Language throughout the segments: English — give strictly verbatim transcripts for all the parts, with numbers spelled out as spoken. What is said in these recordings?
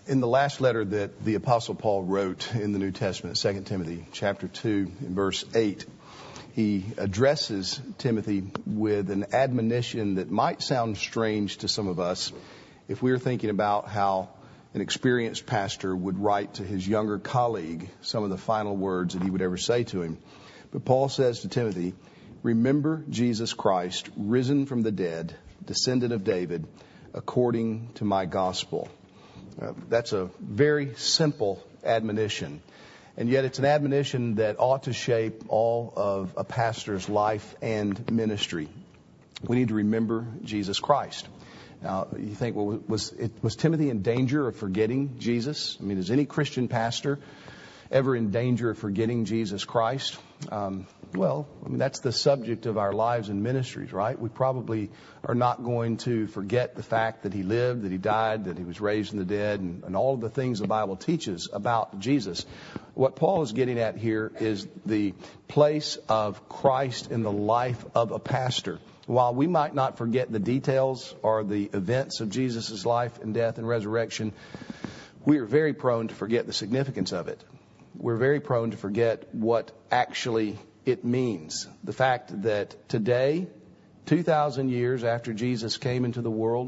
In the last letter that the Apostle Paul wrote in the New Testament, Second Timothy chapter two, in verse eight, he addresses Timothy with an admonition that might sound strange to some of us if we were thinking about how an experienced pastor would write to his younger colleague some of the final words that he would ever say to him. But Paul says to Timothy, "Remember Jesus Christ, risen from the dead, descendant of David, according to my gospel." Uh, that's a very simple admonition. And yet it's an admonition that ought to shape all of a pastor's life and ministry. We need to remember Jesus Christ. Now, you think, well, was it, was Timothy in danger of forgetting Jesus? I mean, is any Christian pastor ever in danger of forgetting Jesus Christ? Um, well, I mean, that's the subject of our lives and ministries, right? We probably are not going to forget the fact that he lived, that he died, that he was raised from the dead, and, and all of the things the Bible teaches about Jesus. What Paul is getting at here is the place of Christ in the life of a pastor. While we might not forget the details or the events of Jesus' life and death and resurrection, we are very prone to forget the significance of it. We're very prone to forget what actually it means. The fact that today, two thousand years after Jesus came into the world,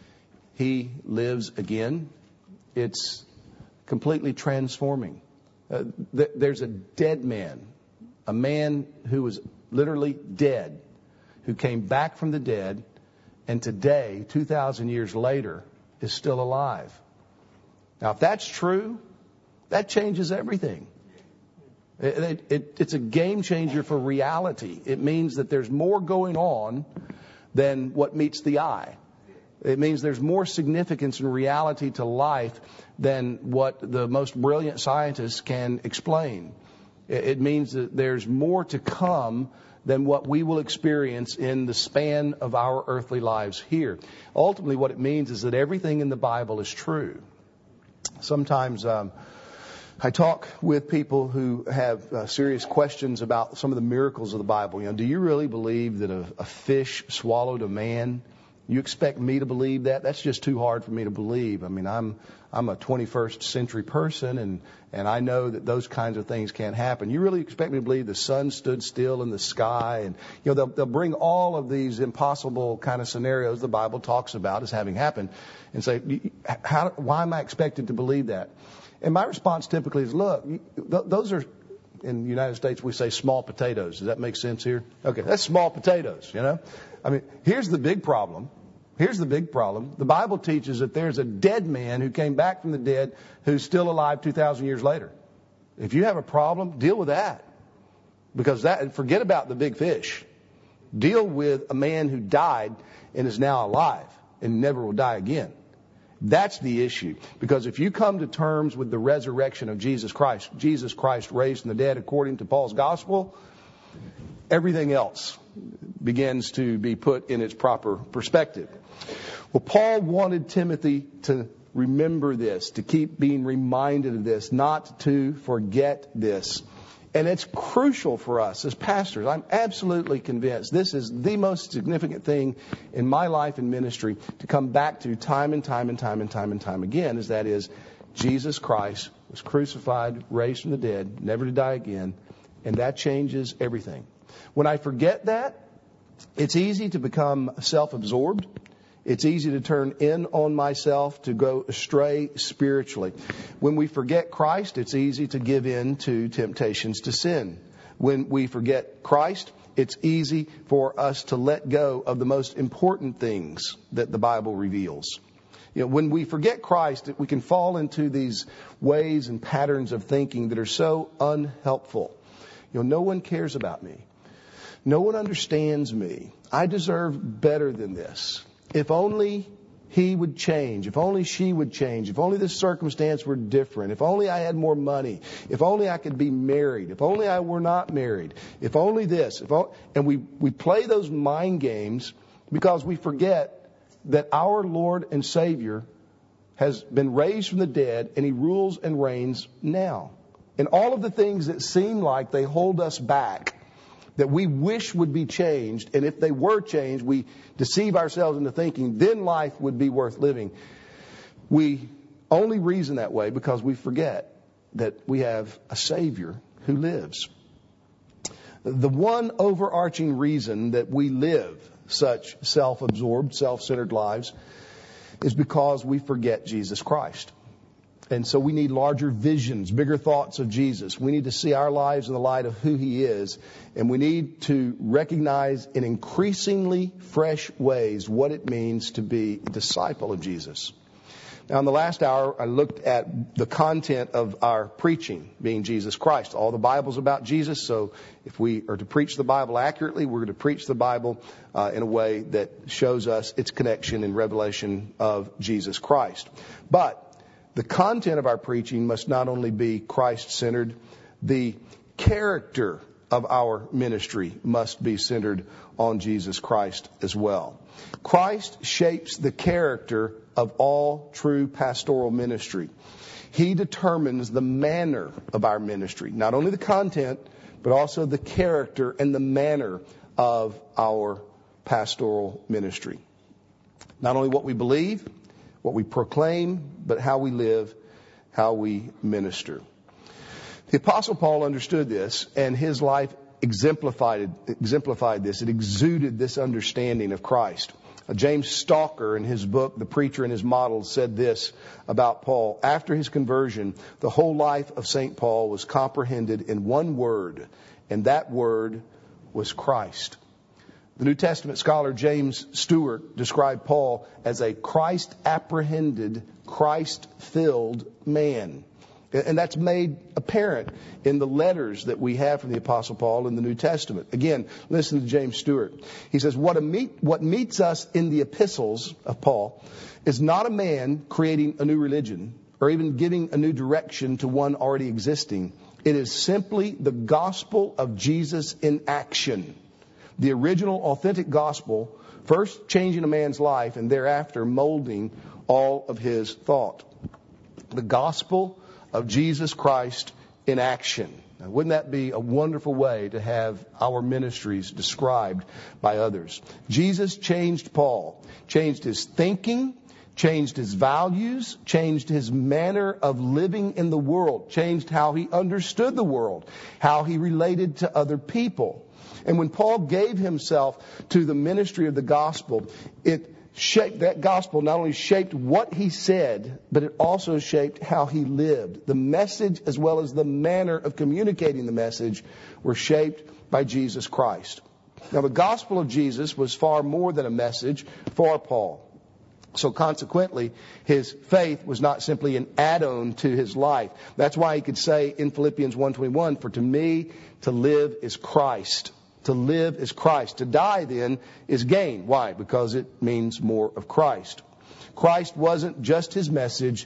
he lives again. It's completely transforming. Uh, th- there's a dead man, a man who was literally dead, who came back from the dead, and today, two thousand years later, is still alive. Now, if that's true, that changes everything. It, it, it, it's a game changer for reality. It means that there's more going on than what meets the eye. It means there's more significance and reality to life than what the most brilliant scientists can explain. It, it means that there's more to come than what we will experience in the span of our earthly lives here. Ultimately, what it means is that everything in the Bible is true. Sometimes um, I talk with people who have uh, serious questions about some of the miracles of the Bible. You know, do you really believe that a, a fish swallowed a man? You expect me to believe that? That's just too hard for me to believe. I mean, I'm I'm a twenty-first century person, and, and I know that those kinds of things can't happen. You really expect me to believe the sun stood still in the sky? And, you know, they'll, they'll bring all of these impossible kind of scenarios the Bible talks about as having happened and say, how, why am I expected to believe that? And my response typically is, look, th- those are, in the United States, we say small potatoes. Does that make sense here? Okay, that's small potatoes, you know. I mean, here's the big problem. Here's the big problem. The Bible teaches that there's a dead man who came back from the dead who's still alive two thousand years later. If you have a problem, deal with that. Because that, forget about the big fish. Deal with a man who died and is now alive and never will die again. That's the issue. Because if you come to terms with the resurrection of Jesus Christ, Jesus Christ raised from the dead according to Paul's gospel, everything else begins to be put in its proper perspective. Well, Paul wanted Timothy to remember this, to keep being reminded of this, not to forget this. And it's crucial for us as pastors. I'm absolutely convinced this is the most significant thing in my life and ministry to come back to time and time and time and time and time again, is that is Jesus Christ was crucified, raised from the dead, never to die again, and that changes everything. When I forget that, it's easy to become self-absorbed. It's easy to turn in on myself, to go astray spiritually. When we forget Christ, it's easy to give in to temptations to sin. When we forget Christ, it's easy for us to let go of the most important things that the Bible reveals. You know, when we forget Christ, we can fall into these ways and patterns of thinking that are so unhelpful. You know, no one cares about me. No one understands me. I deserve better than this. If only he would change. If only she would change. If only this circumstance were different. If only I had more money. If only I could be married. If only I were not married. If only this. If only, and we, we play those mind games because we forget that our Lord and Savior has been raised from the dead and he rules and reigns now. And all of the things that seem like they hold us back, that we wish would be changed, and if they were changed, we deceive ourselves into thinking then life would be worth living. We only reason that way because we forget that we have a Savior who lives. The one overarching reason that we live such self-absorbed, self-centered lives is because we forget Jesus Christ. And so we need larger visions, bigger thoughts of Jesus. We need to see our lives in the light of who He is. And we need to recognize in increasingly fresh ways what it means to be a disciple of Jesus. Now, in the last hour, I looked at the content of our preaching, being Jesus Christ. All the Bible's about Jesus, so if we are to preach the Bible accurately, we're going to preach the Bible uh, in a way that shows us its connection and revelation of Jesus Christ. But the content of our preaching must not only be Christ-centered, the character of our ministry must be centered on Jesus Christ as well. Christ shapes the character of all true pastoral ministry. He determines the manner of our ministry, not only the content, but also the character and the manner of our pastoral ministry. Not only what we believe, what we proclaim, but how we live, how we minister. The Apostle Paul understood this, and his life exemplified, exemplified this. It exuded this understanding of Christ. James Stalker, in his book, The Preacher and His Model, said this about Paul. After his conversion, the whole life of Saint Paul was comprehended in one word, and that word was Christ. The New Testament scholar James Stewart described Paul as a Christ-apprehended, Christ-filled man. And that's made apparent in the letters that we have from the Apostle Paul in the New Testament. Again, listen to James Stewart. He says, what, a meet, what meets us in the epistles of Paul is not a man creating a new religion or even giving a new direction to one already existing. It is simply the gospel of Jesus in action. The original authentic gospel, first changing a man's life and thereafter molding all of his thought. The gospel of Jesus Christ in action. Now, wouldn't that be a wonderful way to have our ministries described by others? Jesus changed Paul, changed his thinking, changed his values, changed his manner of living in the world, changed how he understood the world, how he related to other people. And when Paul gave himself to the ministry of the gospel, it shaped, that gospel not only shaped what he said, but it also shaped how he lived. The message as well as the manner of communicating the message were shaped by Jesus Christ. Now, the gospel of Jesus was far more than a message for Paul. So consequently, his faith was not simply an add-on to his life. That's why he could say in Philippians one twenty-one, for to me to live is Christ. To live is Christ. To die, then, is gain. Why? Because it means more of Christ. Christ wasn't just his message.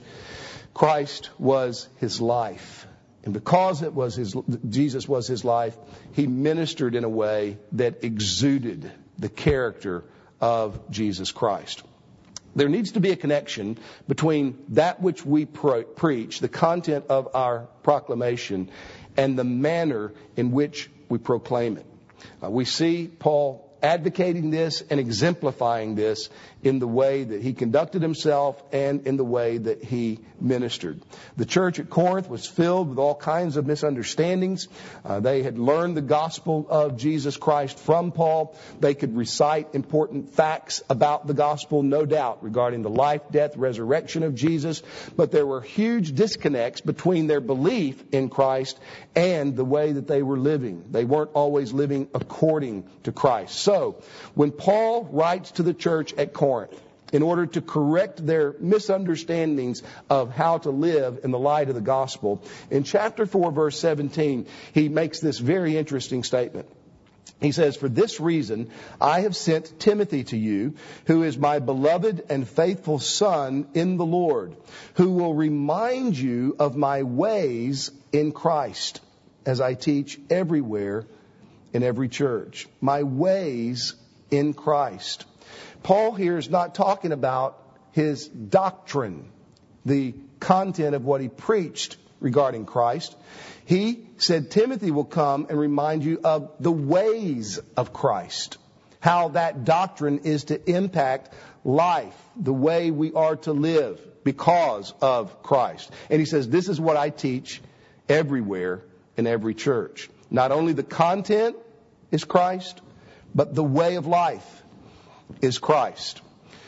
Christ was his life. And because it was his, Jesus was his life, he ministered in a way that exuded the character of Jesus Christ. There needs to be a connection between that which we pro- preach, the content of our proclamation, and the manner in which we proclaim it. Uh, we see Paul advocating this and exemplifying this in the way that he conducted himself and in the way that he ministered. The church at Corinth was filled with all kinds of misunderstandings. Uh, they had learned the gospel of Jesus Christ from Paul. They could recite important facts about the gospel, no doubt, regarding the life, death, resurrection of Jesus. But there were huge disconnects between their belief in Christ and the way that they were living. They weren't always living according to Christ. So, when Paul writes to the church at Corinth, in order to correct their misunderstandings of how to live in the light of the gospel, in chapter four, verse seventeen, he makes this very interesting statement. He says, for this reason, I have sent Timothy to you, who is my beloved and faithful son in the Lord, who will remind you of my ways in Christ, as I teach everywhere in every church. My ways in Christ. Paul here is not talking about his doctrine, the content of what he preached regarding Christ. He said Timothy will come and remind you of the ways of Christ, how that doctrine is to impact life, the way we are to live because of Christ. And he says, this is what I teach everywhere in every church. Not only the content is Christ, but the way of life is Christ.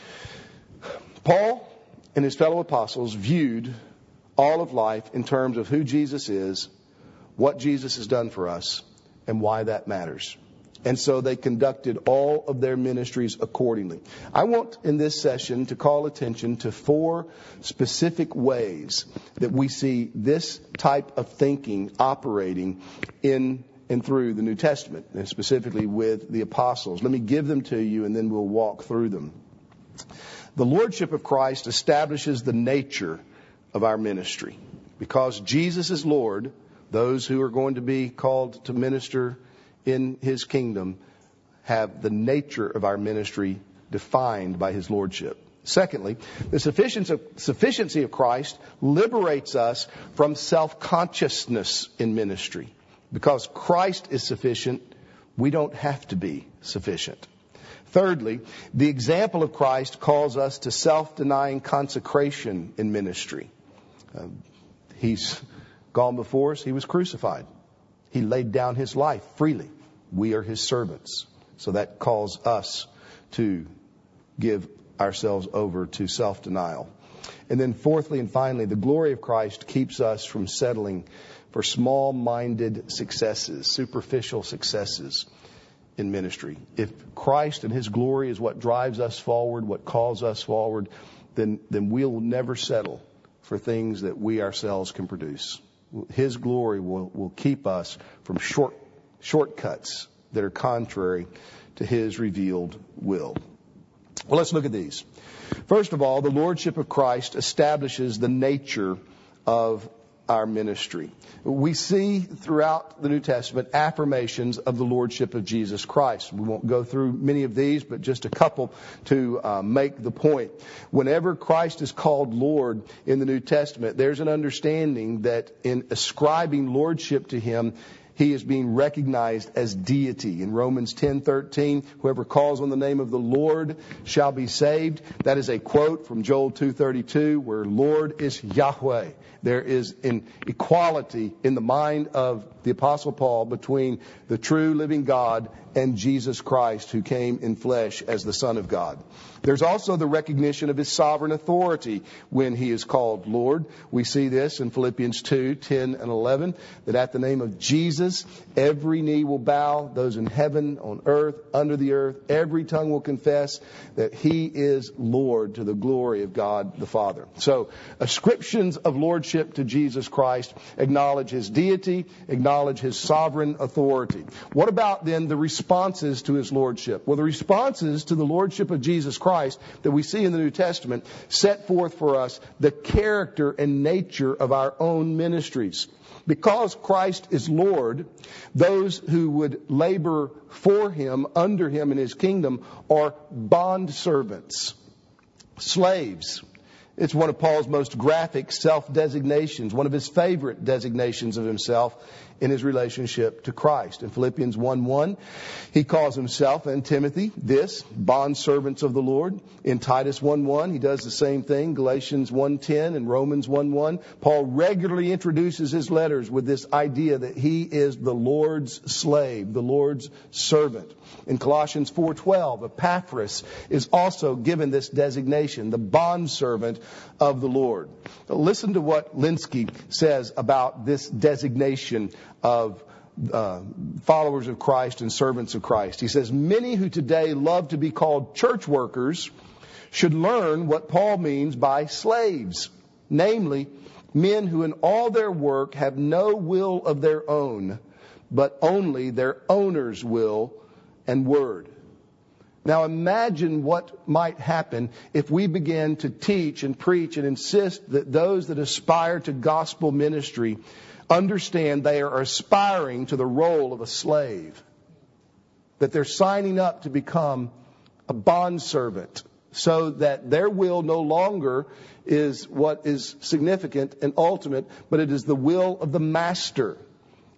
Paul and his fellow apostles viewed all of life in terms of who Jesus is, what Jesus has done for us, and why that matters. And so they conducted all of their ministries accordingly. I want in this session to call attention to four specific ways that we see this type of thinking operating in and through the New Testament, and specifically with the apostles. Let me give them to you and then we'll walk through them. The Lordship of Christ establishes the nature of our ministry. Because Jesus is Lord, those who are going to be called to minister in His kingdom have the nature of our ministry defined by His Lordship. Secondly, the sufficiency of, sufficiency of Christ liberates us from self-consciousness in ministry. Because Christ is sufficient, we don't have to be sufficient. Thirdly, the example of Christ calls us to self-denying consecration in ministry. Uh, he's gone before us. He was crucified. He laid down His life freely. We are His servants. So that calls us to give ourselves over to self-denial. And then fourthly and finally, the glory of Christ keeps us from settling for small-minded successes, superficial successes in ministry. If Christ and His glory is what drives us forward, what calls us forward, then, then we'll never settle for things that we ourselves can produce. His glory will, will keep us from short shortcuts that are contrary to His revealed will. Well, let's look at these. First of all, the Lordship of Christ establishes the nature of our ministry. We see throughout the New Testament affirmations of the Lordship of Jesus Christ. We won't go through many of these, but just a couple to uh, make the point. Whenever Christ is called Lord in the New Testament, there's an understanding that in ascribing Lordship to Him, He is being recognized as deity. In Romans ten thirteen, whoever calls on the name of the Lord shall be saved. That is a quote from Joel two thirty-two, where Lord is Yahweh. There is an equality in the mind of the Apostle Paul between the true living God and Jesus Christ, who came in flesh as the Son of God. There's also the recognition of His sovereign authority when He is called Lord. We see this in Philippians two ten and eleven, that at the name of Jesus, every knee will bow, those in heaven, on earth, under the earth, every tongue will confess that He is Lord, to the glory of God the Father. So, ascriptions of lordship to Jesus Christ acknowledge His deity, acknowledge His sovereign authority. What about then the responses to His lordship? Well, the responses to the lordship of Jesus Christ that we see in the New Testament set forth for us the character and nature of our own ministries. Because Christ is Lord, those who would labor for Him, under Him in His kingdom, are bondservants, slaves. It's one of Paul's most graphic self-designations, one of his favorite designations of himself in his relationship to Christ. In Philippians one one, he calls himself and Timothy, this, bondservants of the Lord. In Titus one one, he does the same thing. Galatians one ten and Romans one one. Paul regularly introduces his letters with this idea that he is the Lord's slave, the Lord's servant. In Colossians four twelve, Epaphras is also given this designation, the bondservant of the Lord. Now, listen to what Linsky says about this designation of uh, followers of Christ and servants of Christ. He says, many who today love to be called church workers should learn what Paul means by slaves, namely, men who in all their work have no will of their own, but only their owner's will and word. Now imagine what might happen if we began to teach and preach and insist that those that aspire to gospel ministry understand they are aspiring to the role of a slave. That they're signing up to become a bondservant so that their will no longer is what is significant and ultimate, but it is the will of the master.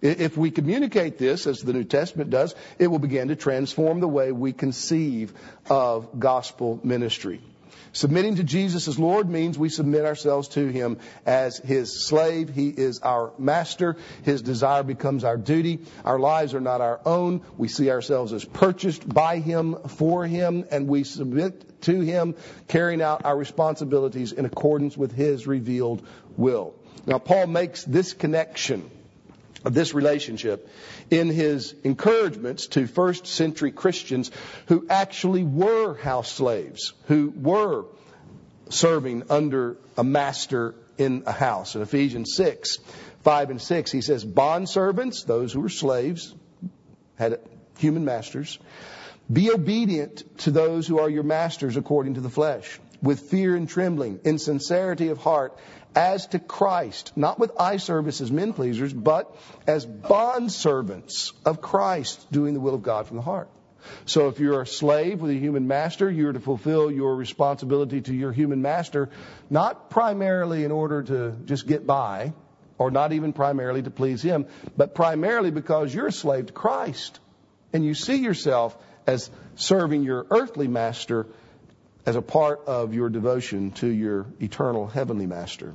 If we communicate this, as the New Testament does, it will begin to transform the way we conceive of gospel ministry. Submitting to Jesus as Lord means we submit ourselves to Him as His slave. He is our master. His desire becomes our duty. Our lives are not our own. We see ourselves as purchased by Him, for Him, and we submit to Him, carrying out our responsibilities in accordance with His revealed will. Now, Paul makes this connection of this relationship in his encouragements to first century Christians who actually were house slaves, who were serving under a master in a house. In Ephesians six, five and six, he says, bondservants, those who were slaves, had human masters, be obedient to those who are your masters according to the flesh, with fear and trembling, in sincerity of heart, as to Christ, not with eye service as men pleasers, but as bondservants of Christ, doing the will of God from the heart. So if you're a slave with a human master, you're to fulfill your responsibility to your human master, not primarily in order to just get by, or not even primarily to please him, but primarily because you're a slave to Christ. And you see yourself as serving your earthly master as a part of your devotion to your eternal heavenly master.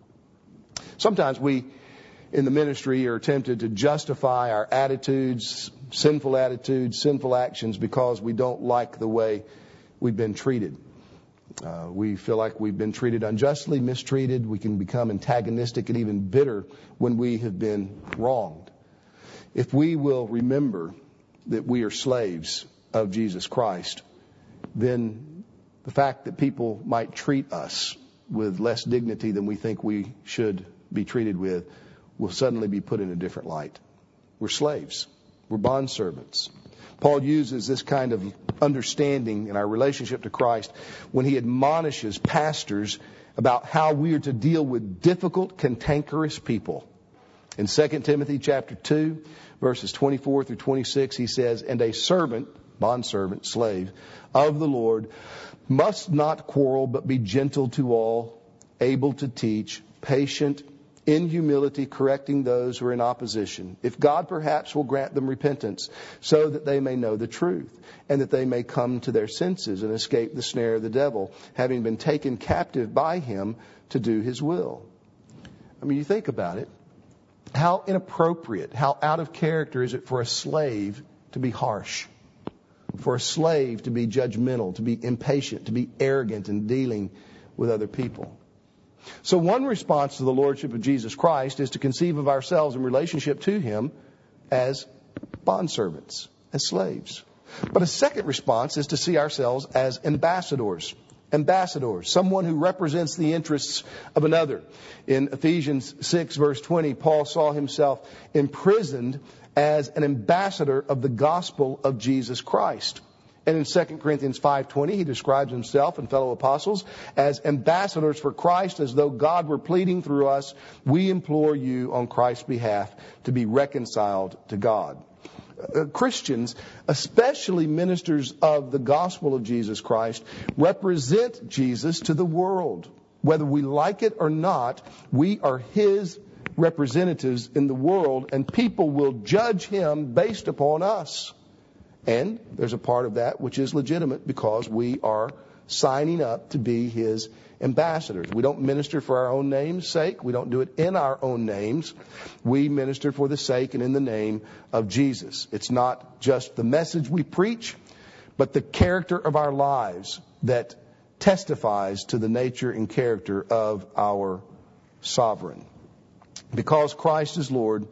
Sometimes we, in the ministry, are tempted to justify our attitudes, sinful attitudes, sinful actions, because we don't like the way we've been treated. Uh, we feel like we've been treated unjustly, mistreated. We can become antagonistic and even bitter when we have been wronged. If we will remember that we are slaves of Jesus Christ, then the fact that people might treat us with less dignity than we think we should be treated with will suddenly be put in a different light. We're slaves. We're bondservants. Paul uses this kind of understanding in our relationship to Christ when he admonishes pastors about how we are to deal with difficult, cantankerous people. In Second Timothy chapter two, verses twenty-four through twenty-six, he says, and a servant, bondservant, slave, of the Lord must not quarrel, but be gentle to all, able to teach, patient, in humility, correcting those who are in opposition. If God perhaps will grant them repentance, so that they may know the truth, and that they may come to their senses and escape the snare of the devil, having been taken captive by him to do his will. I mean, you think about it. How inappropriate, how out of character is it for a slave to be harsh? For a slave to be judgmental, to be impatient, to be arrogant in dealing with other people. So one response to the Lordship of Jesus Christ is to conceive of ourselves in relationship to Him as bondservants, as slaves. But a second response is to see ourselves as ambassadors. Ambassadors, someone who represents the interests of another. In Ephesians six, verse twenty, Paul saw himself imprisoned as an ambassador of the gospel of Jesus Christ. And in Second Corinthians five twenty, he describes himself and fellow apostles as ambassadors for Christ, as though God were pleading through us, we implore you on Christ's behalf to be reconciled to God. Uh, Christians, especially ministers of the gospel of Jesus Christ, represent Jesus to the world. Whether we like it or not, we are His representatives in the world, and people will judge Him based upon us. And there's a part of that which is legitimate because we are signing up to be His ambassadors. We don't minister for our own name's sake. We don't do it in our own names. We minister for the sake and in the name of Jesus. It's not just the message we preach, but the character of our lives that testifies to the nature and character of our sovereign. Because Christ is Lord,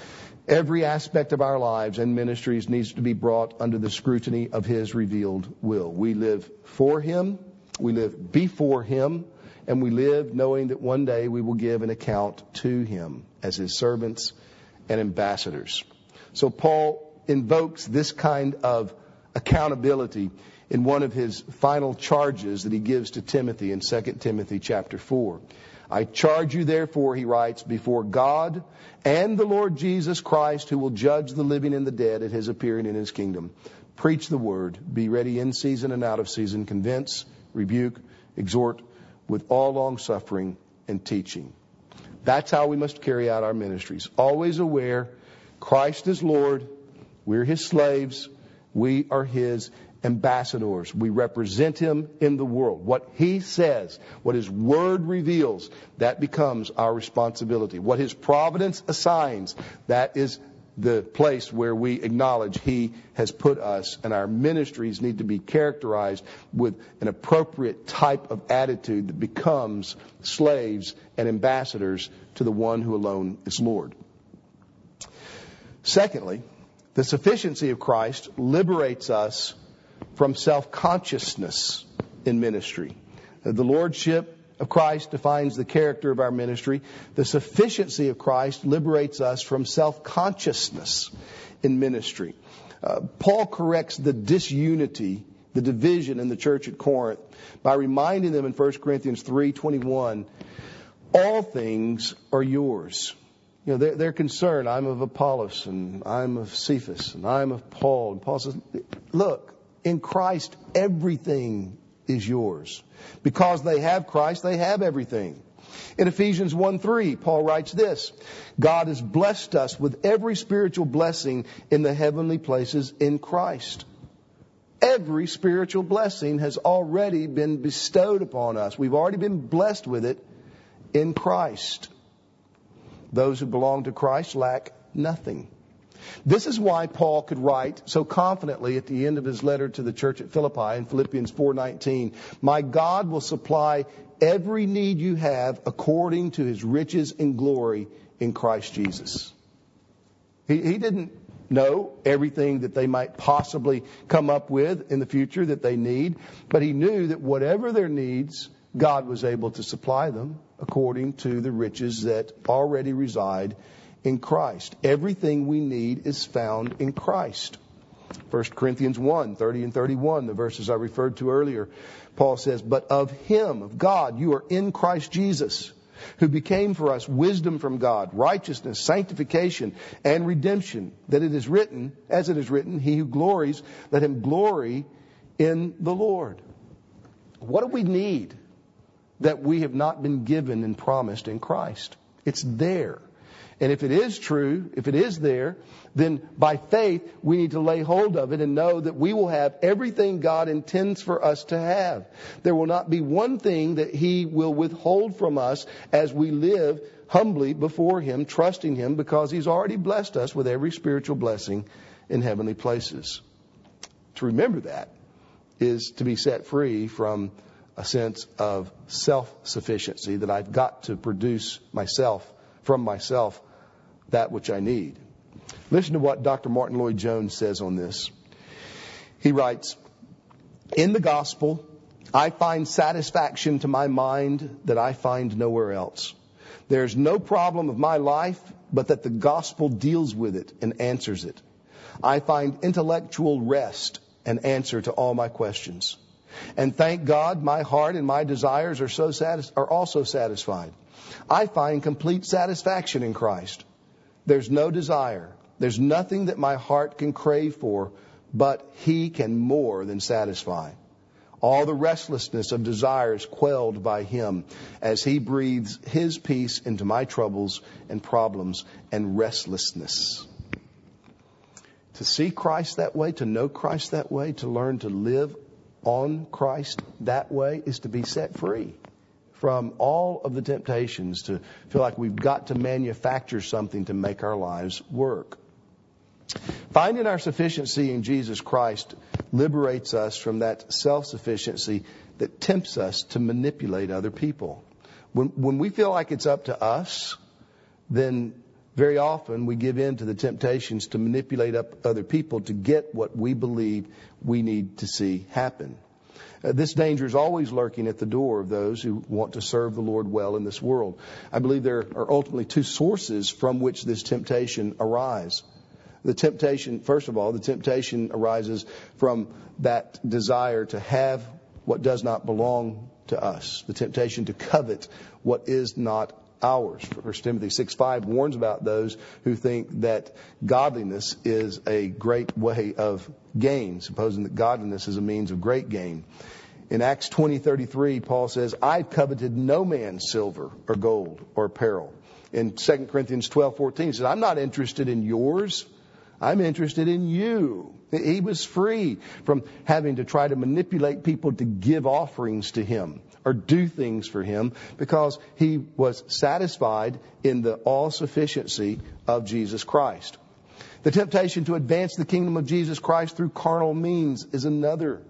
every aspect of our lives and ministries needs to be brought under the scrutiny of His revealed will. We live for Him, we live before Him, and we live knowing that one day we will give an account to Him as His servants and ambassadors. So Paul invokes this kind of accountability in one of his final charges that he gives to Timothy in Second Timothy chapter four. I charge you therefore, he writes, before God and the Lord Jesus Christ, who will judge the living and the dead at His appearing in His kingdom. Preach the word. Be ready in season and out of season. Convince, rebuke, exhort with all long suffering and teaching. That's how we must carry out our ministries. Always aware Christ is Lord. We're His slaves. We are His ambassadors. We represent Him in the world. What He says, what His Word reveals, that becomes our responsibility. What His providence assigns, that is the place where we acknowledge He has put us, and our ministries need to be characterized with an appropriate type of attitude that becomes slaves and ambassadors to the one who alone is Lord. Secondly, the sufficiency of Christ liberates us from self-consciousness in ministry. The lordship of Christ defines the character of our ministry. The sufficiency of Christ liberates us from self-consciousness in ministry. Uh, Paul corrects the disunity, the division in the church at Corinth by reminding them in First Corinthians three twenty-one, all things are yours. You know, they're, they're concerned, I'm of Apollos, and I'm of Cephas, and I'm of Paul. And Paul says, look, in Christ, everything is yours. Because they have Christ, they have everything. In Ephesians one three, Paul writes this, God has blessed us with every spiritual blessing in the heavenly places in Christ. Every spiritual blessing has already been bestowed upon us. We've already been blessed with it in Christ. Those who belong to Christ lack nothing. This is why Paul could write so confidently at the end of his letter to the church at Philippi in Philippians four nineteen, my God will supply every need you have according to His riches and glory in Christ Jesus. He, he didn't know everything that they might possibly come up with in the future that they need, but he knew that whatever their needs, God was able to supply them according to the riches that already reside in Christ. Everything we need is found in Christ. First Corinthians one, thirty and thirty-one, the verses I referred to earlier, Paul says, but of Him, of God, you are in Christ Jesus, who became for us wisdom from God, righteousness, sanctification, and redemption, that it is written, as it is written, he who glories, let him glory in the Lord. What do we need that we have not been given and promised in Christ? It's there. And if it is true, if it is there, then by faith we need to lay hold of it and know that we will have everything God intends for us to have. There will not be one thing that He will withhold from us as we live humbly before Him, trusting Him, because He's already blessed us with every spiritual blessing in heavenly places. To remember that is to be set free from a sense of self-sufficiency, that I've got to produce myself, from myself, that which I need. Listen to what Doctor Martin Lloyd-Jones says on this. He writes, in the gospel, I find satisfaction to my mind that I find nowhere else. There's no problem of my life but that the gospel deals with it and answers it. I find intellectual rest and answer to all my questions. And thank God, my heart and my desires are so satis- are also satisfied. I find complete satisfaction in Christ. There's no desire. There's nothing that my heart can crave for, but He can more than satisfy. All the restlessness of desire is quelled by Him as He breathes His peace into my troubles and problems and restlessness. To see Christ that way, to know Christ that way, to learn to live on Christ that way is to be set free from all of the temptations to feel like we've got to manufacture something to make our lives work. Finding our sufficiency in Jesus Christ liberates us from that self-sufficiency that tempts us to manipulate other people. When, when we feel like it's up to us, then very often we give in to the temptations to manipulate up other people to get what we believe we need to see happen. Uh, this danger is always lurking at the door of those who want to serve the Lord well in this world. I believe there are ultimately two sources from which this temptation arises. The temptation, first of all, the temptation arises from that desire to have what does not belong to us. The temptation to covet what is not ours. First Timothy six five warns about those who think that godliness is a great way of gain, supposing that godliness is a means of great gain. In Acts twenty thirty-three, Paul says, I've coveted no man's silver or gold or apparel. In Second Corinthians twelve fourteen, he says, I'm not interested in yours. I'm interested in you. He was free from having to try to manipulate people to give offerings to him or do things for him, because he was satisfied in the all-sufficiency of Jesus Christ. The temptation to advance the kingdom of Jesus Christ through carnal means is another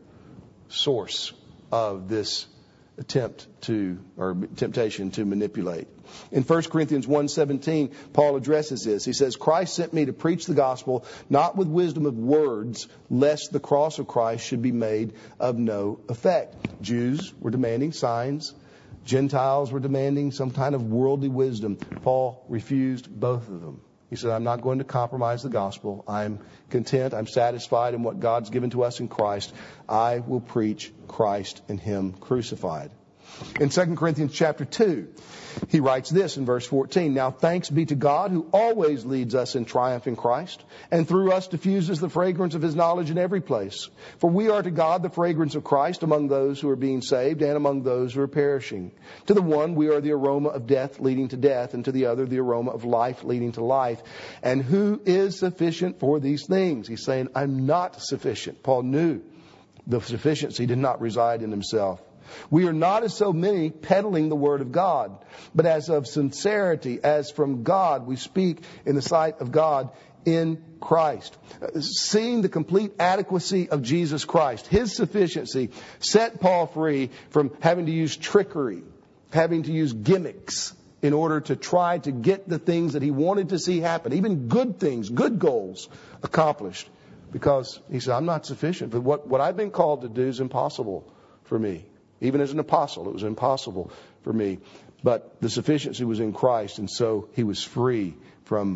source of this attempt to, or temptation to manipulate. In First Corinthians one seventeen, Paul addresses this. He says, Christ sent me to preach the gospel, not with wisdom of words, lest the cross of Christ should be made of no effect. Jews were demanding signs. Gentiles were demanding some kind of worldly wisdom. Paul refused both of them. He said, I'm not going to compromise the gospel. I'm content. I'm satisfied in what God's given to us in Christ. I will preach Christ and Him crucified. In Second Corinthians chapter two, he writes this in verse fourteen, Now thanks be to God who always leads us in triumph in Christ, and through us diffuses the fragrance of His knowledge in every place. For we are to God the fragrance of Christ among those who are being saved and among those who are perishing. To the one we are the aroma of death leading to death, and to the other the aroma of life leading to life. And who is sufficient for these things? He's saying, I'm not sufficient. Paul knew the sufficiency did not reside in himself. We are not as so many peddling the word of God, but as of sincerity, as from God, we speak in the sight of God in Christ. Seeing the complete adequacy of Jesus Christ, His sufficiency, set Paul free from having to use trickery, having to use gimmicks in order to try to get the things that he wanted to see happen, even good things, good goals accomplished. Because he said, I'm not sufficient. But what, what I've been called to do is impossible for me. Even as an apostle, it was impossible for me. But the sufficiency was in Christ, and so he was free from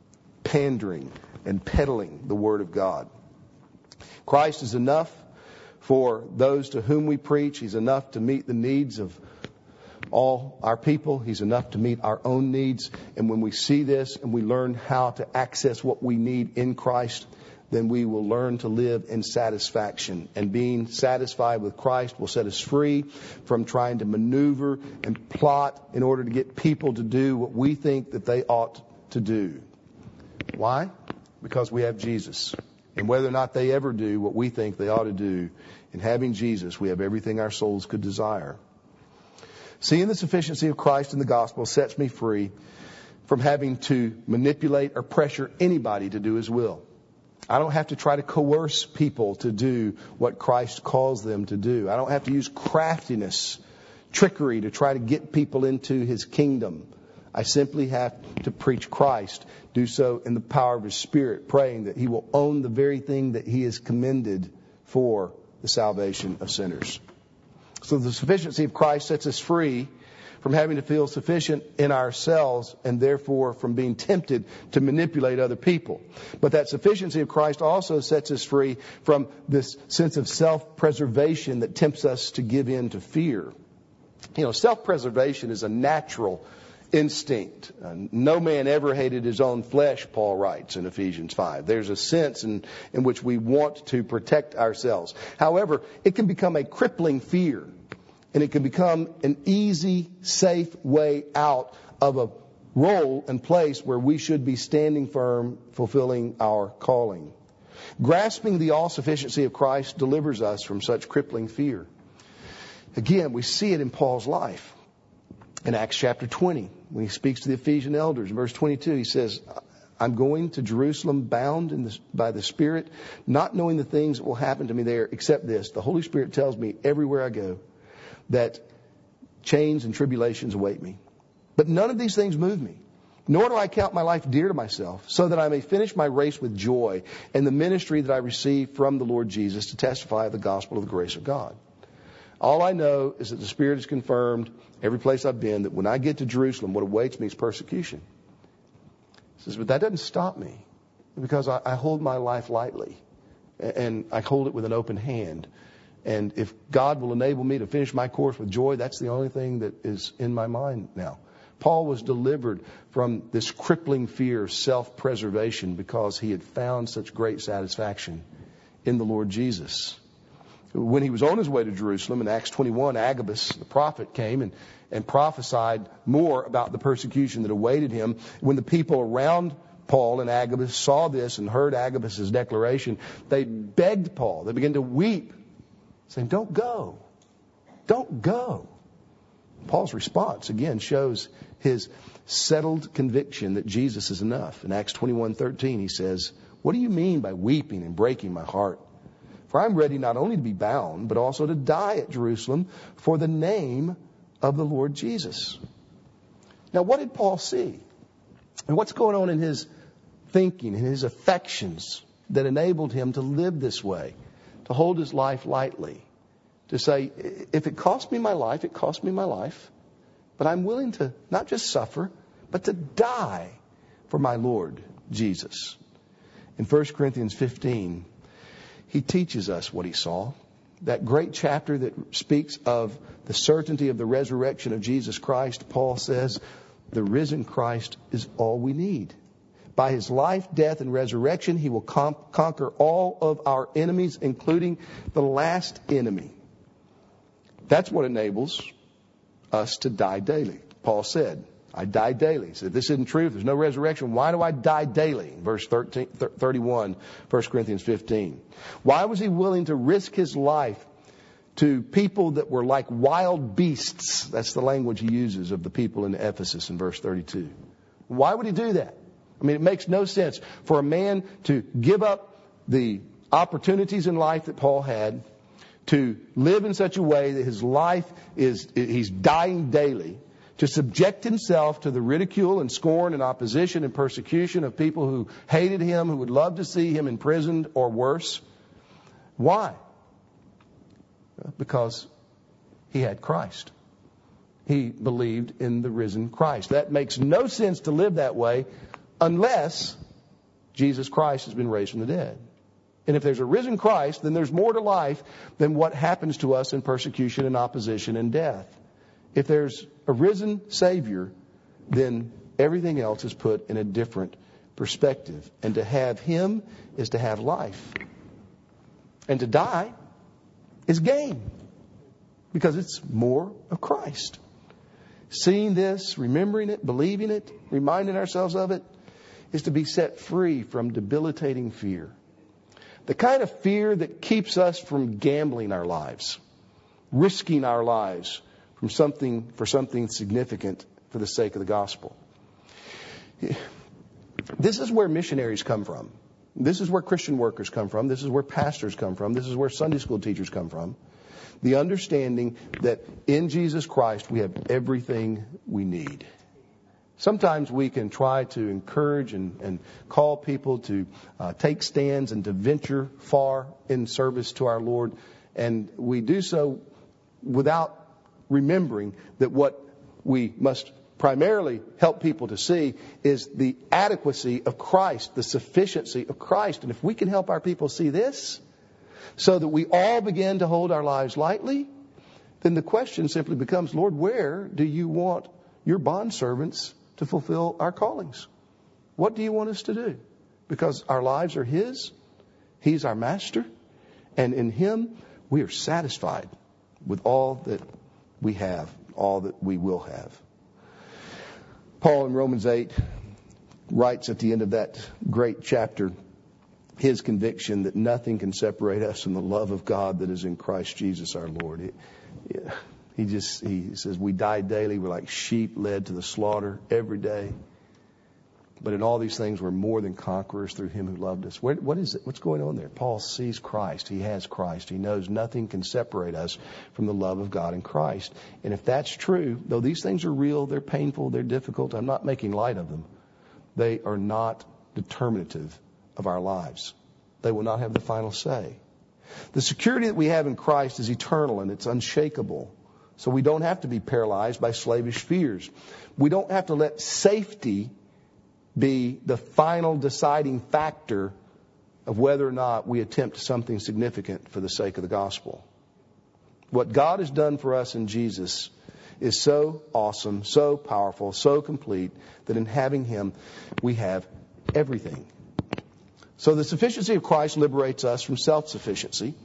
pandering and peddling the Word of God. Christ is enough for those to whom we preach. He's enough to meet the needs of all our people. He's enough to meet our own needs. And when we see this and we learn how to access what we need in Christ, then we will learn to live in satisfaction. And being satisfied with Christ will set us free from trying to maneuver and plot in order to get people to do what we think that they ought to do. Why? Because we have Jesus. And whether or not they ever do what we think they ought to do, in having Jesus, we have everything our souls could desire. Seeing the sufficiency of Christ in the gospel sets me free from having to manipulate or pressure anybody to do His will. I don't have to try to coerce people to do what Christ calls them to do. I don't have to use craftiness, trickery to try to get people into His kingdom. I simply have to preach Christ, do so in the power of His Spirit, praying that He will own the very thing that He has commended for the salvation of sinners. So the sufficiency of Christ sets us free from having to feel sufficient in ourselves, and therefore from being tempted to manipulate other people. But that sufficiency of Christ also sets us free from this sense of self-preservation that tempts us to give in to fear. You know, self-preservation is a natural instinct. Uh, no man ever hated his own flesh, Paul writes in Ephesians five. There's a sense in, in which we want to protect ourselves. However, it can become a crippling fear. And it can become an easy, safe way out of a role and place where we should be standing firm, fulfilling our calling. Grasping the all-sufficiency of Christ delivers us from such crippling fear. Again, we see it in Paul's life. In Acts chapter twenty, when he speaks to the Ephesian elders, in verse twenty-two, he says, I'm going to Jerusalem bound in the, by the Spirit, not knowing the things that will happen to me there, except this. The Holy Spirit tells me everywhere I go that chains and tribulations await me. But none of these things move me, nor do I count my life dear to myself, so that I may finish my race with joy and the ministry that I received from the Lord Jesus to testify of the gospel of the grace of God. All I know is that the Spirit has confirmed every place I've been that when I get to Jerusalem, what awaits me is persecution. He says, but that doesn't stop me, because I, I hold my life lightly, and I hold it with an open hand. And if God will enable me to finish my course with joy, that's the only thing that is in my mind now. Paul was delivered from this crippling fear of self-preservation because he had found such great satisfaction in the Lord Jesus. When he was on his way to Jerusalem, in Acts twenty-one, Agabus, the prophet, came and, and prophesied more about the persecution that awaited him. When the people around Paul and Agabus saw this and heard Agabus' declaration, they begged Paul. They began to weep, saying, don't go. Don't go. Paul's response, again, shows his settled conviction that Jesus is enough. In Acts twenty-one thirteen, he says, what do you mean by weeping and breaking my heart? For I'm ready not only to be bound, but also to die at Jerusalem for the name of the Lord Jesus. Now, what did Paul see? And what's going on in his thinking, in his affections, that enabled him to live this way, to hold his life lightly, to say, if it cost me my life, it cost me my life, but I'm willing to not just suffer, but to die for my Lord Jesus. In First Corinthians fifteen, he teaches us what he saw. That great chapter that speaks of the certainty of the resurrection of Jesus Christ, Paul says, the risen Christ is all we need. By his life, death, and resurrection, he will com- conquer all of our enemies, including the last enemy. That's what enables us to die daily. Paul said, I die daily. He said, if this isn't true, if there's no resurrection, why do I die daily? Verse thirteen, thirty-one, First Corinthians fifteen. Why was he willing to risk his life to people that were like wild beasts? That's the language he uses of the people in Ephesus in verse thirty-two. Why would he do that? I mean, it makes no sense for a man to give up the opportunities in life that Paul had, to live in such a way that his life is, he's dying daily, to subject himself to the ridicule and scorn and opposition and persecution of people who hated him, who would love to see him imprisoned or worse. Why? Because he had Christ. He believed in the risen Christ. That makes no sense to live that way unless Jesus Christ has been raised from the dead. And if there's a risen Christ, then there's more to life than what happens to us in persecution and opposition and death. If there's a risen Savior, then everything else is put in a different perspective. And to have Him is to have life. And to die is gain, because it's more of Christ. Seeing this, remembering it, believing it, reminding ourselves of it, is to be set free from debilitating fear. The kind of fear that keeps us from gambling our lives, risking our lives from something for something significant for the sake of the gospel. This is where missionaries come from. This is where Christian workers come from. This is where pastors come from. This is where Sunday school teachers come from. The understanding that in Jesus Christ we have everything we need. Sometimes we can try to encourage and, and call people to uh, take stands and to venture far in service to our Lord. And we do so without remembering that what we must primarily help people to see is the adequacy of Christ, the sufficiency of Christ. And if we can help our people see this, so that we all begin to hold our lives lightly, then the question simply becomes, Lord, where do you want your bondservants to fulfill our callings? What do you want us to do? Because our lives are His. He's our master. And in Him, we are satisfied with all that we have, all that we will have. Paul in Romans eight writes at the end of that great chapter his conviction that nothing can separate us from the love of God that is in Christ Jesus our Lord. It, yeah, he just he says we die daily. We're like sheep led to the slaughter every day. But in all these things, we're more than conquerors through Him who loved us. What, what is it? What's going on there? Paul sees Christ. He has Christ. He knows nothing can separate us from the love of God in Christ. And if that's true, though these things are real, they're painful, they're difficult, I'm not making light of them. They are not determinative of our lives. They will not have the final say. The security that we have in Christ is eternal and it's unshakable. So we don't have to be paralyzed by slavish fears. We don't have to let safety be the final deciding factor of whether or not we attempt something significant for the sake of the gospel. What God has done for us in Jesus is so awesome, so powerful, so complete, that in having Him, we have everything. So the sufficiency of Christ liberates us from self-sufficiency.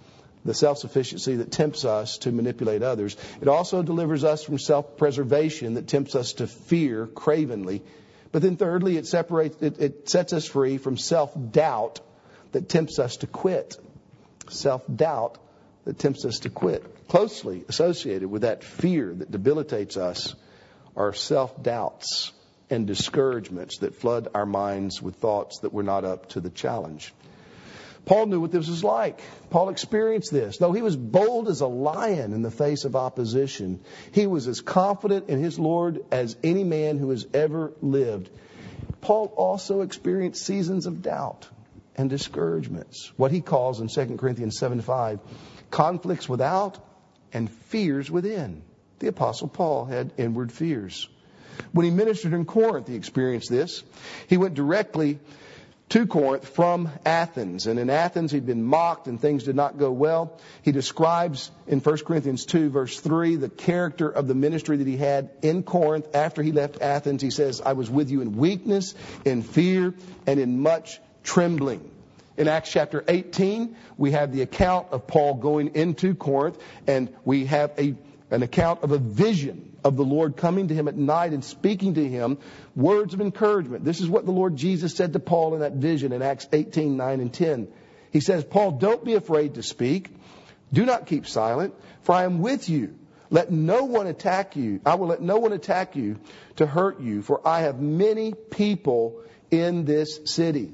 the self-sufficiency that tempts us to manipulate others. It also delivers us from self-preservation that tempts us to fear cravenly. But then thirdly, it separates, it, it sets us free from self-doubt that tempts us to quit. Self-doubt that tempts us to quit. Closely associated with that fear that debilitates us are self-doubts and discouragements that flood our minds with thoughts that we're not up to the challenge. Paul knew what this was like. Paul experienced this. Though he was bold as a lion in the face of opposition, he was as confident in his Lord as any man who has ever lived. Paul also experienced seasons of doubt and discouragements. What he calls in Second Corinthians seven five, conflicts without and fears within. The Apostle Paul had inward fears. When he ministered in Corinth, he experienced this. He went directly to Corinth from Athens. And in Athens, he'd been mocked and things did not go well. He describes in First Corinthians two, verse three, the character of the ministry that he had in Corinth after he left Athens. He says, I was with you in weakness, in fear, and in much trembling. In Acts chapter eighteen, we have the account of Paul going into Corinth, and we have a, an account of a vision of the Lord coming to him at night and speaking to him words of encouragement. This is what the Lord Jesus said to Paul in that vision in Acts eighteen, nine and ten. He says, Paul, don't be afraid to speak. Do not keep silent, for I am with you. Let no one attack you. I will let no one attack you to hurt you, for I have many people in this city.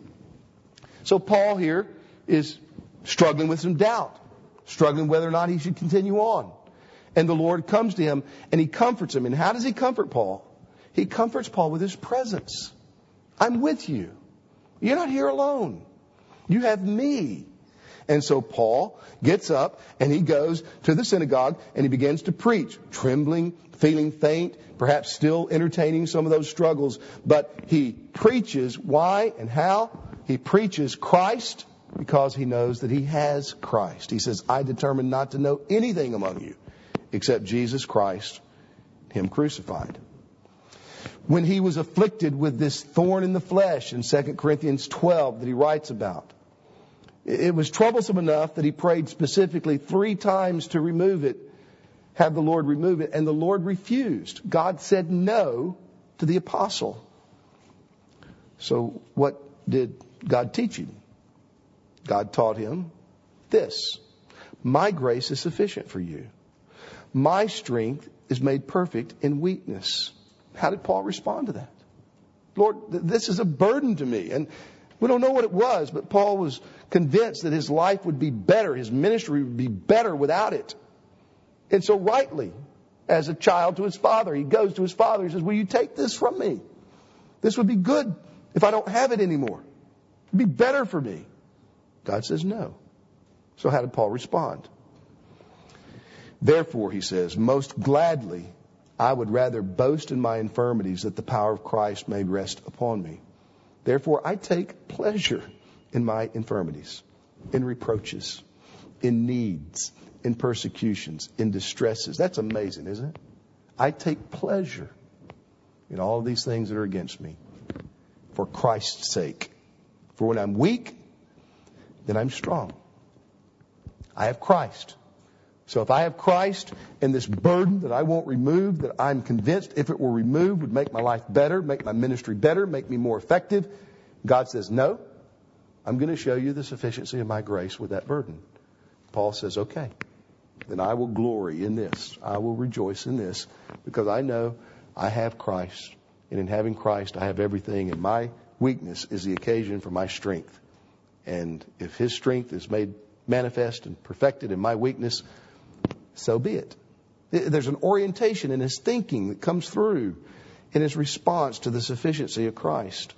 So Paul here is struggling with some doubt, struggling whether or not he should continue on. And the Lord comes to him and he comforts him. And how does he comfort Paul? He comforts Paul with his presence. I'm with you. You're not here alone. You have me. And so Paul gets up and he goes to the synagogue and he begins to preach, trembling, feeling faint, perhaps still entertaining some of those struggles. But he preaches. Why and how? He preaches Christ because he knows that he has Christ. He says, I determined not to know anything among you except Jesus Christ, him crucified. When he was afflicted with this thorn in the flesh in Second Corinthians twelve that he writes about, it was troublesome enough that he prayed specifically three times to remove it, have the Lord remove it, and the Lord refused. God said no to the apostle. So what did God teach him? God taught him this: my grace is sufficient for you. My strength is made perfect in weakness. How did Paul respond to that? Lord, this is a burden to me. And we don't know what it was, but Paul was convinced that his life would be better, his ministry would be better without it. And so rightly, as a child to his father, he goes to his father and says, will you take this from me? This would be good if I don't have it anymore. It'd be better for me. God says no. So how did Paul respond? Therefore, he says, most gladly, I would rather boast in my infirmities that the power of Christ may rest upon me. Therefore, I take pleasure in my infirmities, in reproaches, in needs, in persecutions, in distresses. That's amazing, isn't it? I take pleasure in all of these things that are against me for Christ's sake. For when I'm weak, then I'm strong. I have Christ. So if I have Christ and this burden that I won't remove, that I'm convinced if it were removed would make my life better, make my ministry better, make me more effective, God says, no, I'm going to show you the sufficiency of my grace with that burden. Paul says, okay, then I will glory in this. I will rejoice in this because I know I have Christ. And in having Christ, I have everything. And my weakness is the occasion for my strength. And if his strength is made manifest and perfected in my weakness, so be it. There's an orientation in his thinking that comes through in his response to the sufficiency of Christ.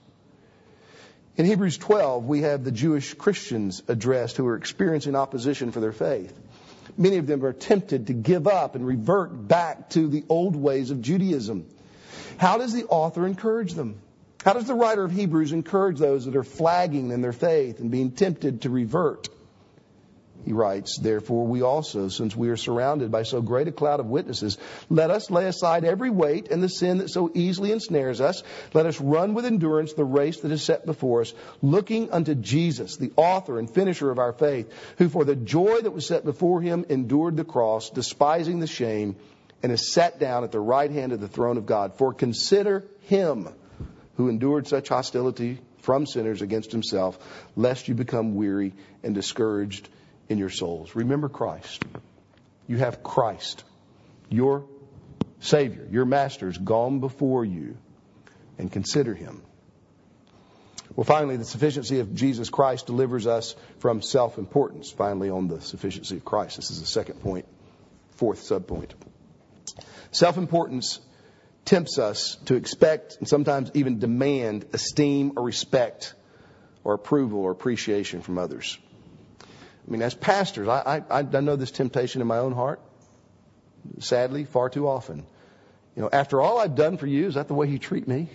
In Hebrews twelve, we have the Jewish Christians addressed who are experiencing opposition for their faith. Many of them are tempted to give up and revert back to the old ways of Judaism. How does the author encourage them? How does the writer of Hebrews encourage those that are flagging in their faith and being tempted to revert? he writes, therefore we also, since we are surrounded by so great a cloud of witnesses, let us lay aside every weight and the sin that so easily ensnares us. Let us run with endurance the race that is set before us, looking unto Jesus, the author and finisher of our faith, who for the joy that was set before him endured the cross, despising the shame, and is sat down at the right hand of the throne of God. For consider him who endured such hostility from sinners against himself, lest you become weary and discouraged in your souls. Remember Christ. You have Christ, your Savior, your Master's gone before you, and consider him. Well, finally, the sufficiency of Jesus Christ delivers us from self-importance. Finally, on the sufficiency of Christ. This is the second point, fourth subpoint. Self-importance tempts us to expect and sometimes even demand esteem or respect or approval or appreciation from others. I mean, as pastors, I, I, I know this temptation in my own heart, sadly, far too often. You know, after all I've done for you, is that the way you treat me?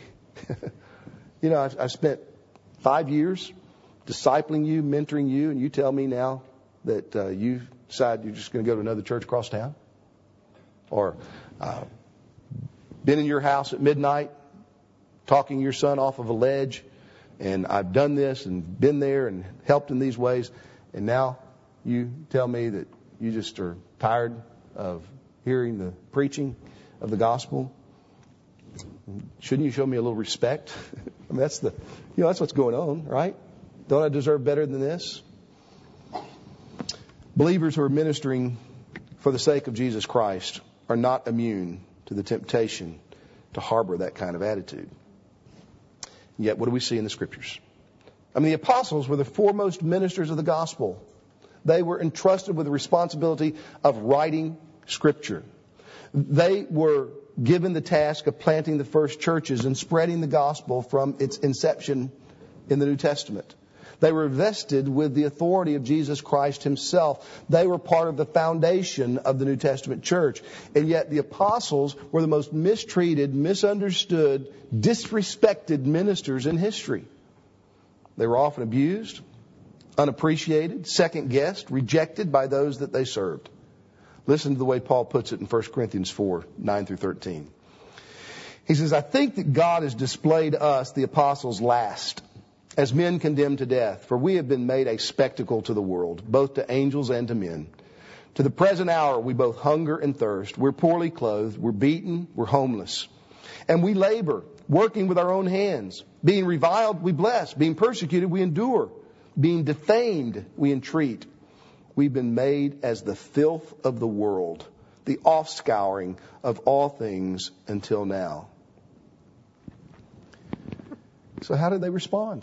You know, I've, I've spent five years discipling you, mentoring you, and you tell me now that uh, you decide you're just going to go to another church across town? Or uh, been in your house at midnight talking your son off of a ledge, and I've done this and been there and helped in these ways, and now you tell me that you just are tired of hearing the preaching of the gospel? Shouldn't you show me a little respect? I mean, that's the, you know, that's what's going on, right? Don't I deserve better than this? Believers who are ministering for the sake of Jesus Christ are not immune to the temptation to harbor that kind of attitude. Yet, what do we see in the Scriptures? I mean, the apostles were the foremost ministers of the gospel. They were entrusted with the responsibility of writing Scripture. They were given the task of planting the first churches and spreading the gospel from its inception in the New Testament. They were vested with the authority of Jesus Christ himself. They were part of the foundation of the New Testament church. And yet the apostles were the most mistreated, misunderstood, disrespected ministers in history. They were often abused, unappreciated, second-guessed, rejected by those that they served. Listen to the way Paul puts it in First Corinthians four, nine through thirteen. He says, I think that God has displayed us, the apostles, last, as men condemned to death, for we have been made a spectacle to the world, both to angels and to men. To the present hour we both hunger and thirst. We're poorly clothed, we're beaten, we're homeless. And we labor, working with our own hands. Being reviled, we bless. Being persecuted, we endure. Being defamed, we entreat. We've been made as the filth of the world, the offscouring of all things until now. So how did they respond?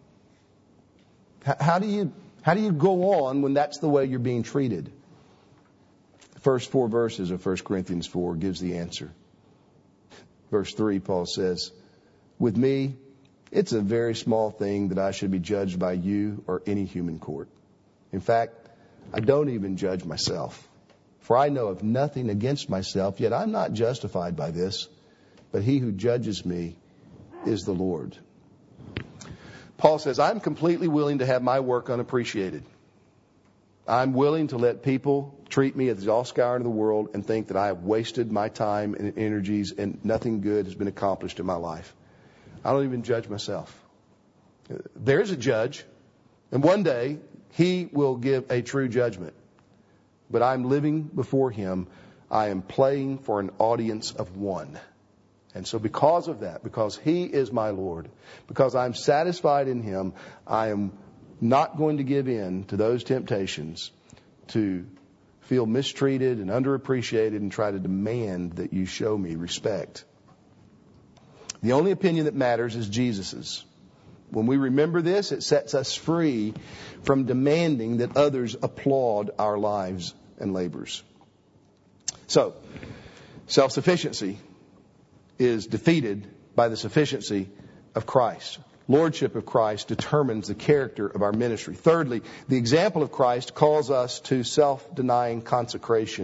How do you how do you go on when that's the way you're being treated? The first four verses of First Corinthians four gives the answer. Verse three, Paul says, with me, it's a very small thing that I should be judged by you or any human court. In fact, I don't even judge myself. For I know of nothing against myself, yet I'm not justified by this. But he who judges me is the Lord. Paul says, I'm completely willing to have my work unappreciated. I'm willing to let people treat me as the offscouring of the world and think that I have wasted my time and energies and nothing good has been accomplished in my life. I don't even judge myself. There is a judge, and one day he will give a true judgment. But I'm living before him. I am playing for an audience of one. And so because of that, because he is my Lord, because I'm satisfied in him, I am not going to give in to those temptations to feel mistreated and underappreciated and try to demand that you show me respect. The only opinion that matters is Jesus's. When we remember this, it sets us free from demanding that others applaud our lives and labors. So, self-sufficiency is defeated by the sufficiency of Christ. Lordship of Christ determines the character of our ministry. Thirdly, the example of Christ calls us to self-denying consecration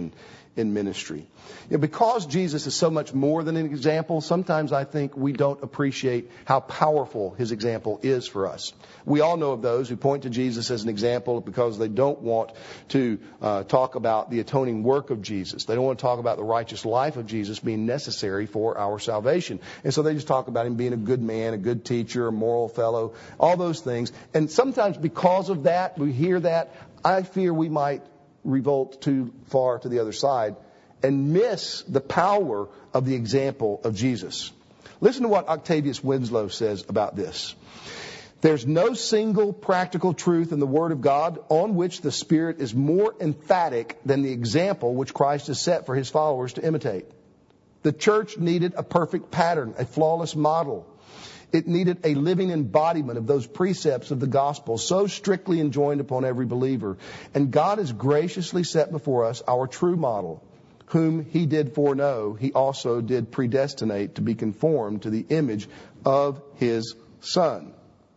in ministry. You know, because Jesus is so much more than an example, sometimes I think we don't appreciate how powerful his example is for us. We all know of those who point to Jesus as an example because they don't want to uh, talk about the atoning work of Jesus. They don't want to talk about the righteous life of Jesus being necessary for our salvation. And so they just talk about him being a good man, a good teacher, a moral fellow, all those things. And sometimes because of that, we hear that, I fear we might revolt too far to the other side and miss the power of the example of Jesus. Listen to what Octavius Winslow says about this. There's no single practical truth in the Word of God on which the Spirit is more emphatic than the example which Christ has set for his followers to imitate. The church needed a perfect pattern, a flawless model. It needed a living embodiment of those precepts of the gospel so strictly enjoined upon every believer. And God has graciously set before us our true model, whom he did foreknow, he also did predestinate to be conformed to the image of his Son.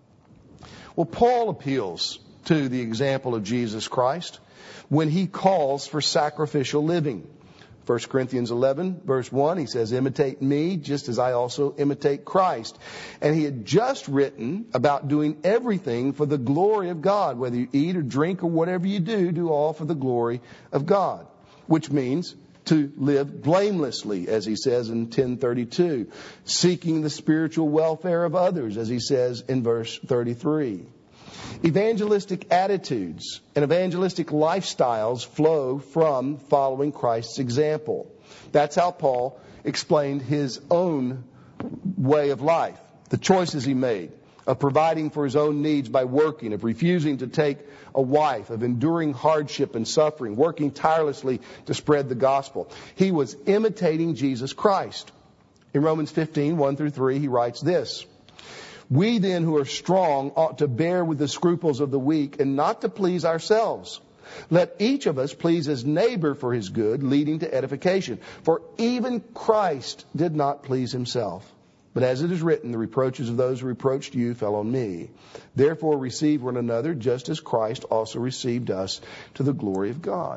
Well, Paul appeals to the example of Jesus Christ when he calls for sacrificial living. First Corinthians eleven, verse one, he says, imitate me just as I also imitate Christ. And he had just written about doing everything for the glory of God. Whether you eat or drink or whatever you do, do all for the glory of God. Which means to live blamelessly, as he says in ten thirty-two. Seeking the spiritual welfare of others, as he says in verse thirty-three. Evangelistic attitudes and evangelistic lifestyles flow from following Christ's example. That's how Paul explained his own way of life, the choices he made of providing for his own needs by working, of refusing to take a wife, of enduring hardship and suffering, working tirelessly to spread the gospel. He was imitating Jesus Christ. In Romans fifteen, one through three, he writes this. We then who are strong ought to bear with the scruples of the weak and not to please ourselves. Let each of us please his neighbor for his good, leading to edification. For even Christ did not please himself. But as it is written, the reproaches of those who reproached you fell on me. Therefore receive one another just as Christ also received us to the glory of God.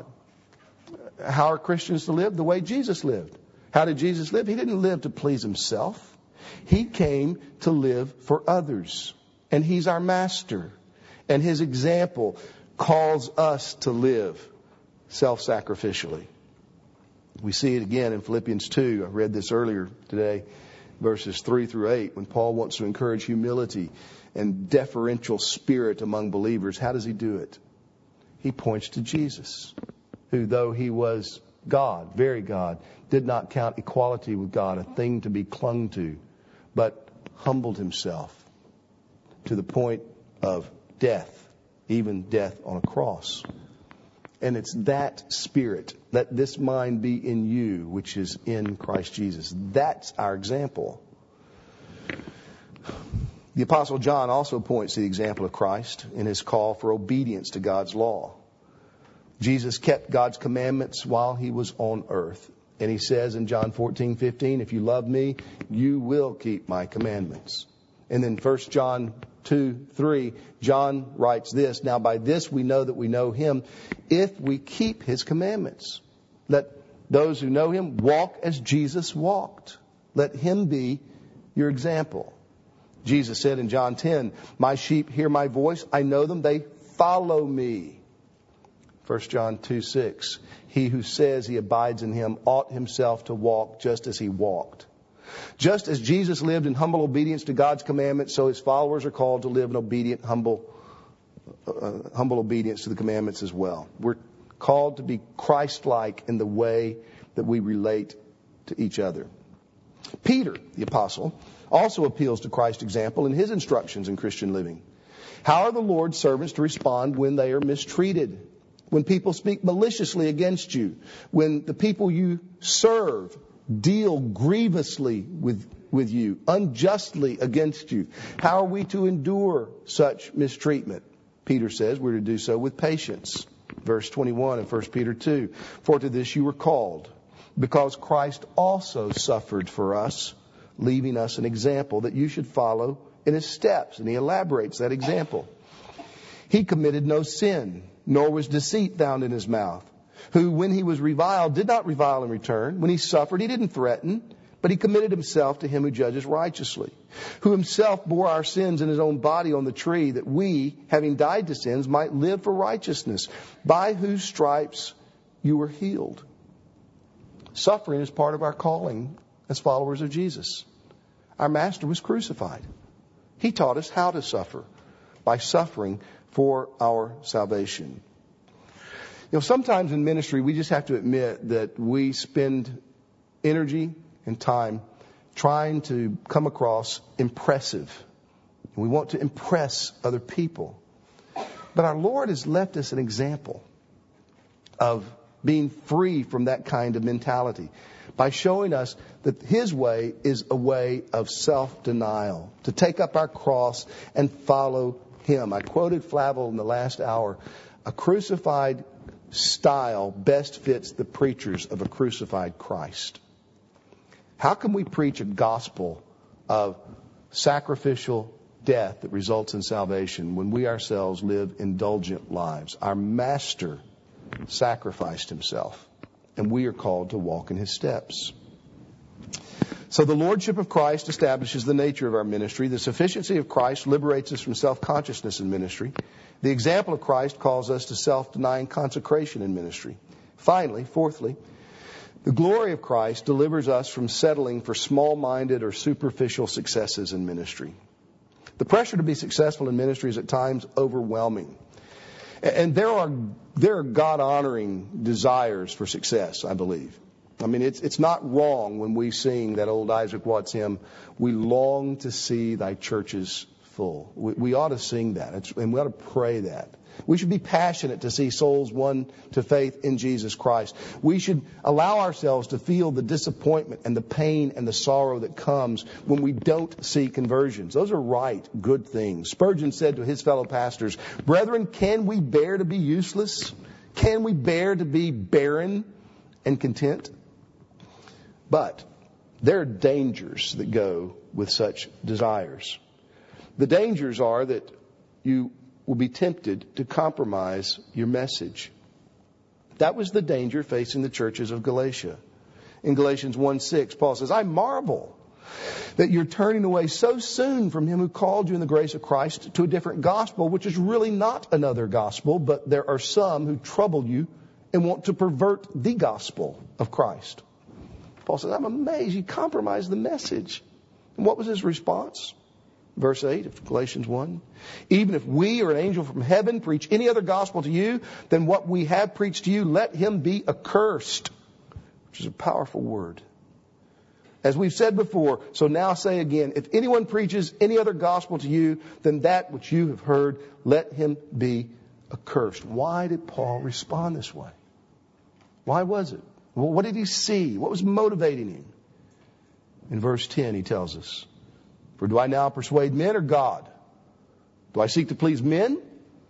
How are Christians to live? The way Jesus lived. How did Jesus live? He didn't live to please himself. He came to live for others. And he's our master. And his example calls us to live self-sacrificially. We see it again in Philippians two. I read this earlier today, verses three through eight, when Paul wants to encourage humility and deferential spirit among believers. How does he do it? He points to Jesus, who, though he was God, very God, did not count equality with God a thing to be clung to, but humbled himself to the point of death, even death on a cross. And it's that spirit, let this mind be in you, which is in Christ Jesus. That's our example. The Apostle John also points to the example of Christ in his call for obedience to God's law. Jesus kept God's commandments while he was on earth. And he says in John fourteen fifteen, if you love me, you will keep my commandments. And then First John two three, John writes this, now by this we know that we know him if we keep his commandments. Let those who know him walk as Jesus walked. Let him be your example. Jesus said in John ten, my sheep hear my voice, I know them, they follow me. First John two six, he who says he abides in him ought himself to walk just as he walked. Just as Jesus lived in humble obedience to God's commandments, so his followers are called to live in obedient, humble, uh, humble obedience to the commandments as well. We're called to be Christ-like in the way that we relate to each other. Peter, the apostle, also appeals to Christ's example in his instructions in Christian living. How are the Lord's servants to respond when they are mistreated? When people speak maliciously against you? When the people you serve deal grievously with, with you, unjustly against you? How are we to endure such mistreatment? Peter says we're to do so with patience. Verse twenty-one in First Peter two. For to this you were called, because Christ also suffered for us, leaving us an example that you should follow in his steps. And he elaborates that example. He committed no sin, nor was deceit found in his mouth. who, when he was reviled, did not revile in return. When he suffered, he didn't threaten, but he committed himself to him who judges righteously, who himself bore our sins in his own body on the tree, that we, having died to sins, might live for righteousness, by whose stripes you were healed. Suffering is part of our calling as followers of Jesus. Our Master was crucified. He taught us how to suffer, by suffering for our salvation. You know, sometimes in ministry, we just have to admit that we spend energy and time trying to come across impressive. We want to impress other people. But our Lord has left us an example of being free from that kind of mentality by showing us that His way is a way of self-denial, to take up our cross and follow Him. I quoted Flavel in the last hour. A crucified style best fits the preachers of a crucified Christ. How can we preach a gospel of sacrificial death that results in salvation when we ourselves live indulgent lives? Our Master sacrificed Himself, and we are called to walk in His steps. So the Lordship of Christ establishes the nature of our ministry. The sufficiency of Christ liberates us from self-consciousness in ministry. The example of Christ calls us to self-denying consecration in ministry. Finally, fourthly, the glory of Christ delivers us from settling for small-minded or superficial successes in ministry. The pressure to be successful in ministry is at times overwhelming. And there are there are God-honoring desires for success, I believe. I mean, it's it's not wrong when we sing that old Isaac Watts hymn, "We long to see thy churches full." We, we ought to sing that, it's, and we ought to pray that. We should be passionate to see souls won to faith in Jesus Christ. We should allow ourselves to feel the disappointment and the pain and the sorrow that comes when we don't see conversions. Those are right, good things. Spurgeon said to his fellow pastors, "Brethren, can we bear to be useless? Can we bear to be barren and content?" But there are dangers that go with such desires. The dangers are that you will be tempted to compromise your message. That was the danger facing the churches of Galatia. In Galatians one six, Paul says, "I marvel that you're turning away so soon from Him who called you in the grace of Christ to a different gospel, which is really not another gospel, but there are some who trouble you and want to pervert the gospel of Christ." Paul says, "I'm amazed you compromised the message." And what was his response? Verse eight of Galatians one. "Even if we or an angel from heaven preach any other gospel to you than what we have preached to you, let him be accursed." Which is a powerful word. As we've said before, so now say again, if anyone preaches any other gospel to you than that which you have heard, let him be accursed. Why did Paul respond this way? Why was it? Well, what did he see? What was motivating him? In verse ten, he tells us, "For do I now persuade men or God? Do I seek to please men?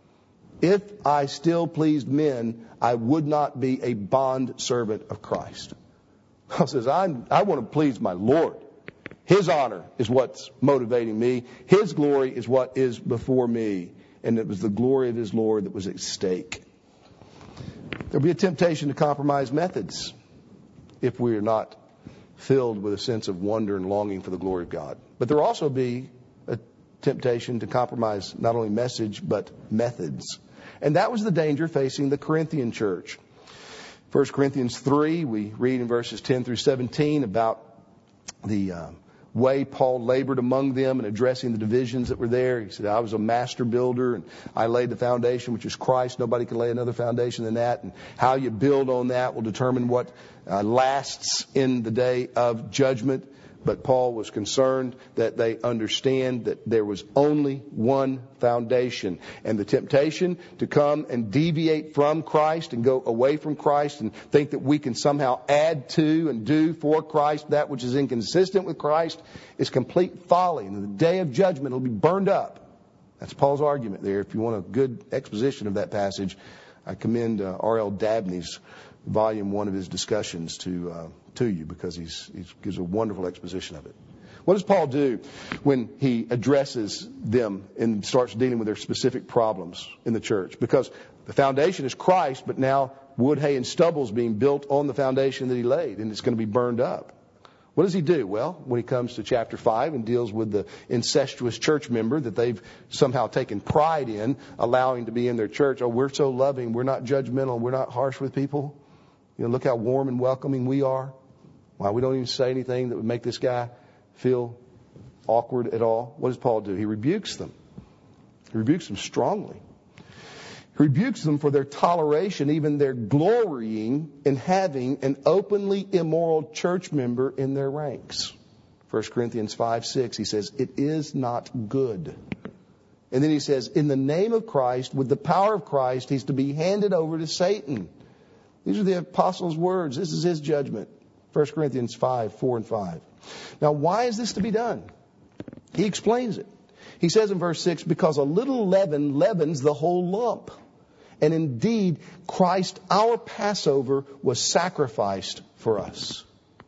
If I still pleased men, I would not be a bond servant of Christ." Paul says, I, I want to please my Lord. His honor is what's motivating me. His glory is what is before me. And it was the glory of His Lord that was at stake. There'll be a temptation to compromise methods if we are not filled with a sense of wonder and longing for the glory of God. But there will also be a temptation to compromise not only message, but methods. And that was the danger facing the Corinthian church. First Corinthians three, we read in verses ten through seventeen about the uh, way Paul labored among them and addressing the divisions that were there. He said, "I was a master builder and I laid the foundation, which is Christ. Nobody can lay another foundation than that. And how you build on that will determine what uh, lasts in the day of judgment." But Paul was concerned that they understand that there was only one foundation. And the temptation to come and deviate from Christ and go away from Christ and think that we can somehow add to and do for Christ that which is inconsistent with Christ is complete folly. And in the day of judgment, it'll be burned up. That's Paul's argument there. If you want a good exposition of that passage, I commend uh, R L Dabney's volume one of his discussions to uh, to you, because he's, he gives a wonderful exposition of it. What does Paul do when he addresses them and starts dealing with their specific problems in the church? Because the foundation is Christ, but now wood, hay, and stubble is being built on the foundation that he laid, and it's going to be burned up. What does he do? Well, when he comes to chapter five and deals with the incestuous church member that they've somehow taken pride in, allowing to be in their church. Oh, we're so loving. We're not judgmental. We're not harsh with people. You know, look how warm and welcoming we are. Why, we don't even say anything that would make this guy feel awkward at all. What does Paul do? He rebukes them. He rebukes them strongly. He rebukes them for their toleration, even their glorying in having an openly immoral church member in their ranks. First Corinthians five six, he says, it is not good. And then he says, in the name of Christ, with the power of Christ, he's to be handed over to Satan. These are the apostles' words. This is his judgment. First Corinthians five, four and five. Now, why is this to be done? He explains it. He says in verse six, because a little leaven leavens the whole lump. And indeed, Christ, our Passover, was sacrificed for us.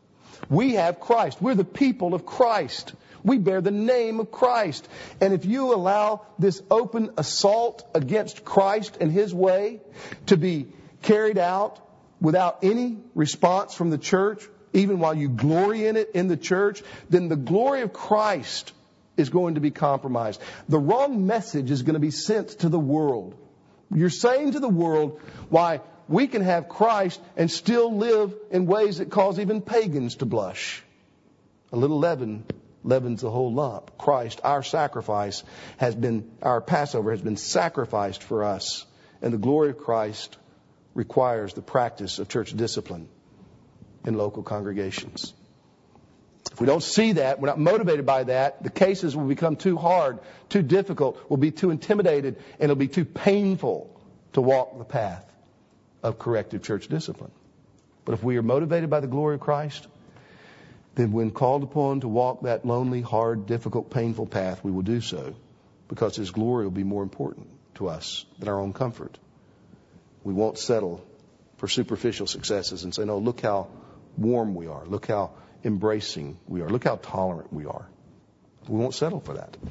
We have Christ. We're the people of Christ. We bear the name of Christ. And if you allow this open assault against Christ and his way to be carried out without any response from the church, even while you glory in it in the church, then the glory of Christ is going to be compromised. The wrong message is going to be sent to the world. You're saying to the world, why, we can have Christ and still live in ways that cause even pagans to blush. A little leaven leavens the whole lump. Christ, our sacrifice, has been, our Passover has been sacrificed for us. And the glory of Christ requires the practice of church discipline in local congregations. If we don't see that, we're not motivated by that, the cases will become too hard, too difficult, will be too intimidated, and it'll be too painful to walk the path of corrective church discipline. But if we are motivated by the glory of Christ, then when called upon to walk that lonely, hard, difficult, painful path, we will do so, because his glory will be more important to us than our own comfort. We won't settle for superficial successes and say, no, look how warm we are. Look how embracing we are. Look how tolerant we are. We won't settle for that.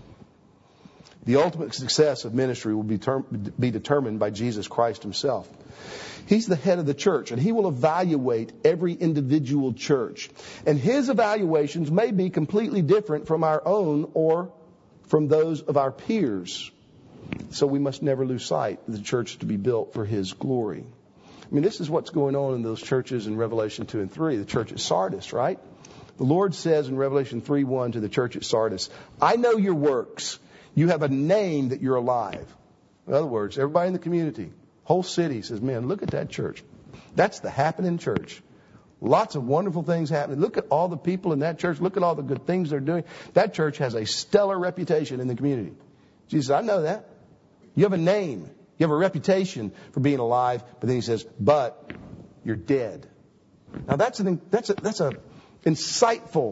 The ultimate success of ministry will be, term, be determined by Jesus Christ himself. He's the head of the church, and he will evaluate every individual church. And his evaluations may be completely different from our own or from those of our peers. So we must never lose sight of the church to be built for his glory. I mean, this is what's going on in those churches in Revelation two and three. The church at Sardis, right? The Lord says in Revelation three one to the church at Sardis, I know your works. You have a name that you're alive. In other words, everybody in the community, whole city says, man, look at that church. That's the happening church. Lots of wonderful things happening. Look at all the people in that church. Look at all the good things they're doing. That church has a stellar reputation in the community. Jesus said, I know that. You have a name. You have a reputation for being alive. But then he says, but you're dead. Now that's an, that's a, that's a insightful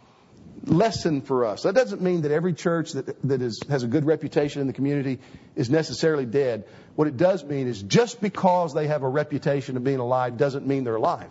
lesson for us. That doesn't mean that every church that, that is, has a good reputation in the community is necessarily dead. What it does mean is just because they have a reputation of being alive doesn't mean they're alive.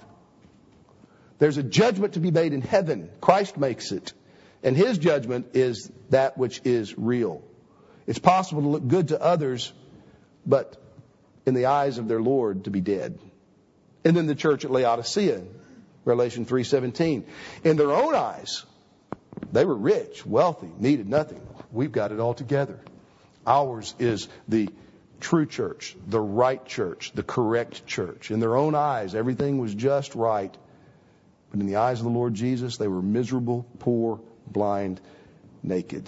There's a judgment to be made in heaven. Christ makes it. And his judgment is that which is real. It's possible to look good to others, but in the eyes of their Lord to be dead. And then the church at Laodicea, Revelation three seventeen. In their own eyes, they were rich, wealthy, needed nothing. We've got it all together. Ours is the true church, the right church, the correct church. In their own eyes, everything was just right. But in the eyes of the Lord Jesus, they were miserable, poor, blind, naked.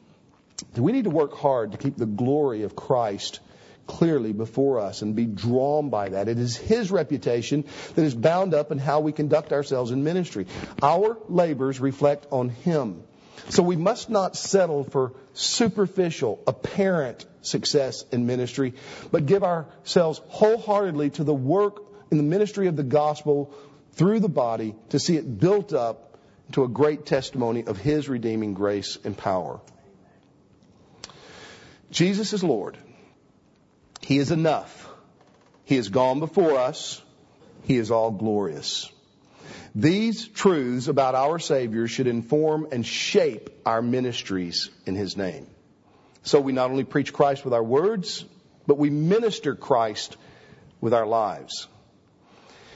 We need to work hard to keep the glory of Christ clearly before us and be drawn by that. It is his reputation that is bound up in how we conduct ourselves in ministry. Our labors reflect on him. So we must not settle for superficial, apparent success in ministry, but give ourselves wholeheartedly to the work in the ministry of the gospel through the body to see it built up to a great testimony of his redeeming grace and power. Jesus is Lord. He is enough. He has gone before us. He is all glorious. These truths about our Savior should inform and shape our ministries in his name. So we not only preach Christ with our words, but we minister Christ with our lives.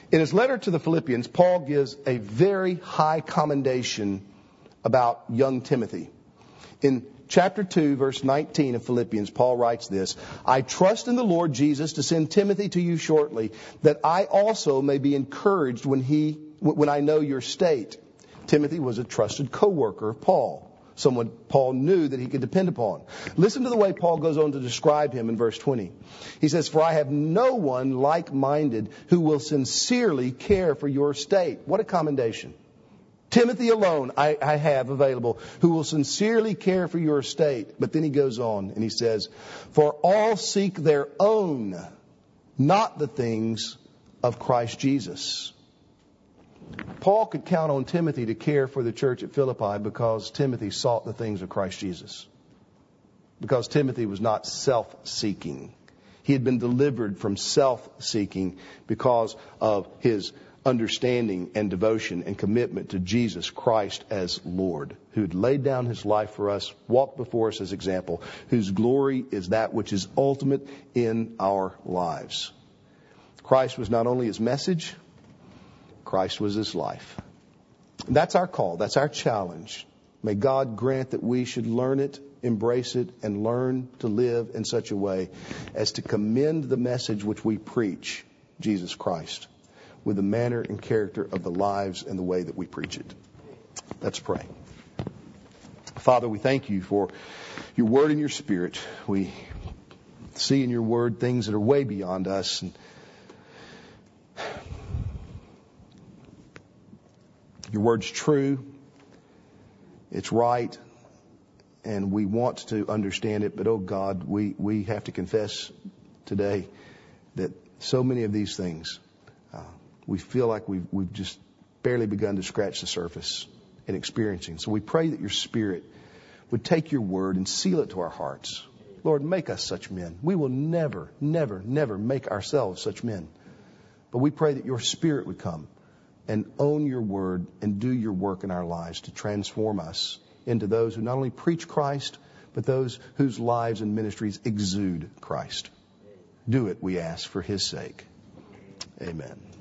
In his letter to the Philippians, Paul gives a very high commendation about young Timothy. In chapter two, verse nineteen of Philippians, Paul writes this, I trust in the Lord Jesus to send Timothy to you shortly, that I also may be encouraged when he, when I know your state. Timothy was a trusted co-worker of Paul, someone Paul knew that he could depend upon. Listen to the way Paul goes on to describe him in verse twenty. He says, for I have no one like-minded who will sincerely care for your state. What a commendation. Timothy alone I, I have available who will sincerely care for your state. But then he goes on and he says, for all seek their own, not the things of Christ Jesus. Paul could count on Timothy to care for the church at Philippi because Timothy sought the things of Christ Jesus. Because Timothy was not self-seeking. He had been delivered from self-seeking because of his understanding and devotion and commitment to Jesus Christ as Lord, who had laid down his life for us, walked before us as example, whose glory is that which is ultimate in our lives. Christ was not only his message, Christ was his life. That's our call. That's our challenge. May God grant that we should learn it, embrace it, and learn to live in such a way as to commend the message which we preach, Jesus Christ, with the manner and character of the lives and the way that we preach it. Let's pray. Father, we thank you for your word and your spirit. We see in your word things that are way beyond us. And your word's true. It's right. And we want to understand it. But, oh God, we, we have to confess today that so many of these things, uh, we feel like we've, we've just barely begun to scratch the surface in experiencing. So we pray that your Spirit would take your word and seal it to our hearts. Lord, make us such men. We will never, never, never make ourselves such men. But we pray that your Spirit would come and own your word and do your work in our lives to transform us into those who not only preach Christ, but those whose lives and ministries exude Christ. Do it, we ask, for his sake. Amen.